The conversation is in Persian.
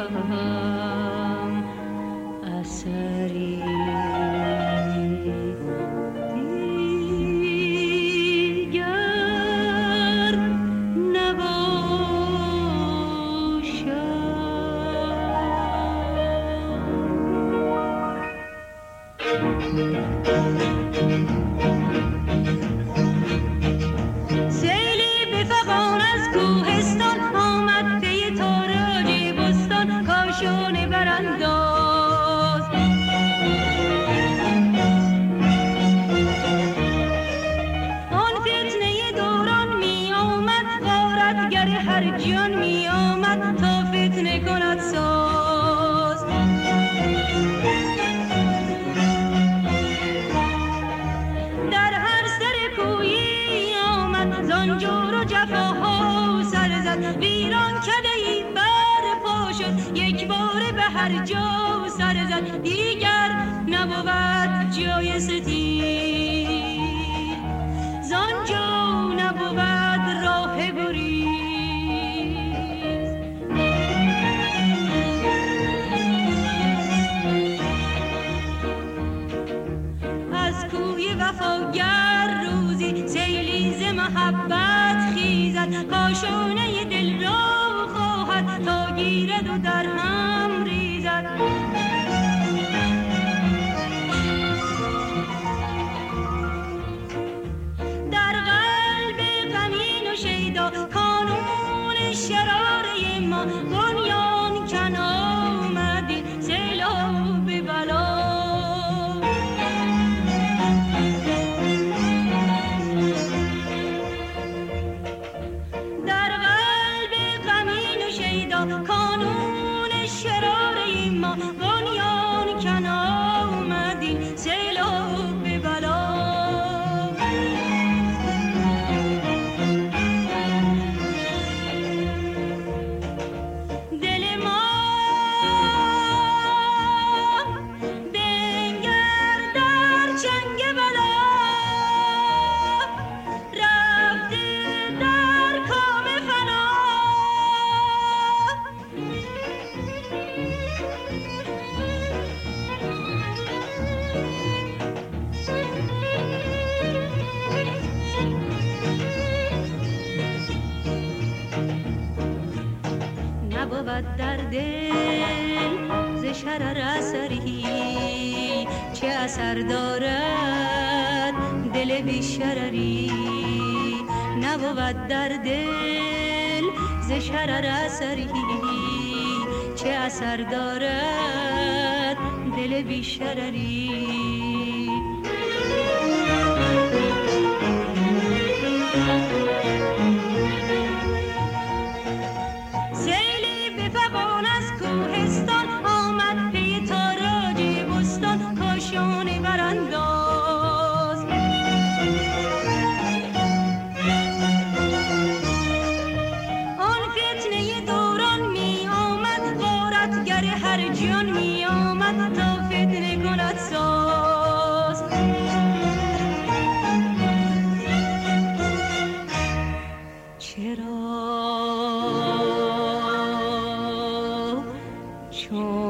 اثری هر جا سر زد دیگر نبود جای ستیر زان جا نبود راه گریز از کوی وفاگر روزی سیلی ز محبت خیزد کاشانه دل را خواهد تا گیرد و در هم ریزد در قلب غمین و شیدا کانون شراره ما بنیان کن آمدی سیلاب بلا در قلب غمین و شیدا کانون شراره ما بنیان کن آمدی سیلاب بلا نبود در دل ز شرر اثری چه اثر دارد دل بی شرری نبود در دل ز شرر اثری چه اثر دارد دل بی شرری چرا چون